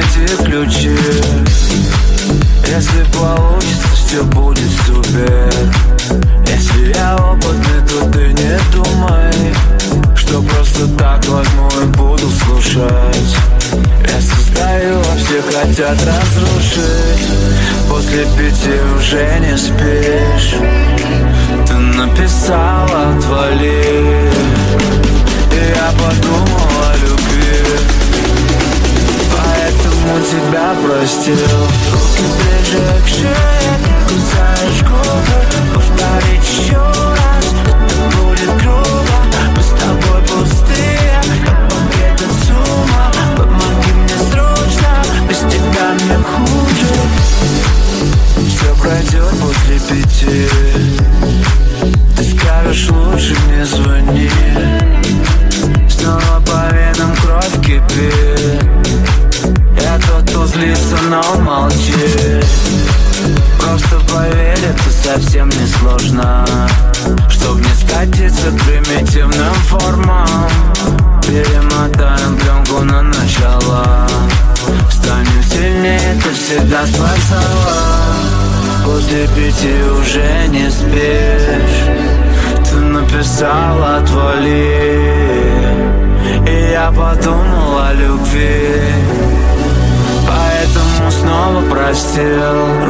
найти ключи. Если получится, все будет супер. Если я опытный, то ты не думай, что просто так возьму и буду слушать. Я создаю, а все хотят разрушить. После 5 уже не спишь. Ты написала «отвали», и я подумал о любви, поэтому тебя простил. Руки ближе к шее, кусаешь губы. Повторить еще раз, это будет грубо. Мы с тобой пустые, как пакет от сумма. Помоги мне срочно, без тебя мне хуже. Все пройдет после 5. Ты скажешь, лучше не звони. Снова по венам кровь кипит. Я тот, кто злится, но молчит. Просто поверь, это совсем не сложно. Чтоб не скатиться к примитивным формам, перемотаем пленку на начало. Станем сильнее, ты всегда спасала. После 5 уже не спишь. Ты написала «отвали», и я подумал о любви, поэтому снова простил.